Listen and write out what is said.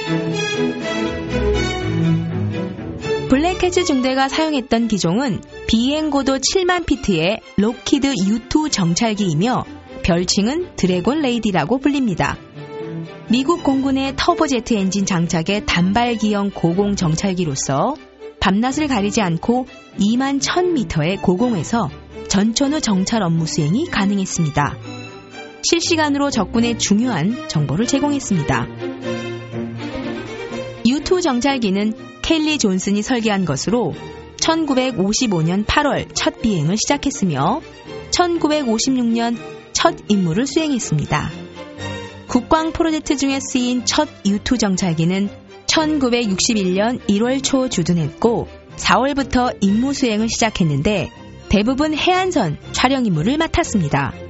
블랙해츠 중대가 사용했던 기종은 비행고도 7만 피트의 록히드 U2 정찰기이며 별칭은 드래곤 레이디라고 불립니다. 미국 공군의 터보제트 엔진 장착의 단발기형 고공 정찰기로서 밤낮을 가리지 않고 2만 1000m의 고공에서 전천후 정찰 업무 수행이 가능했습니다. 실시간으로 적군의 중요한 정보를 제공했습니다. U2 정찰기는 켈리 존슨이 설계한 것으로 1955년 8월 첫 비행을 시작했으며 1956년 첫 임무를 수행했습니다. 국방 프로젝트 중에 쓰인 첫 U2 정찰기는 1961년 1월 초 주둔했고 4월부터 임무 수행을 시작했는데 대부분 해안선 촬영 임무를 맡았습니다.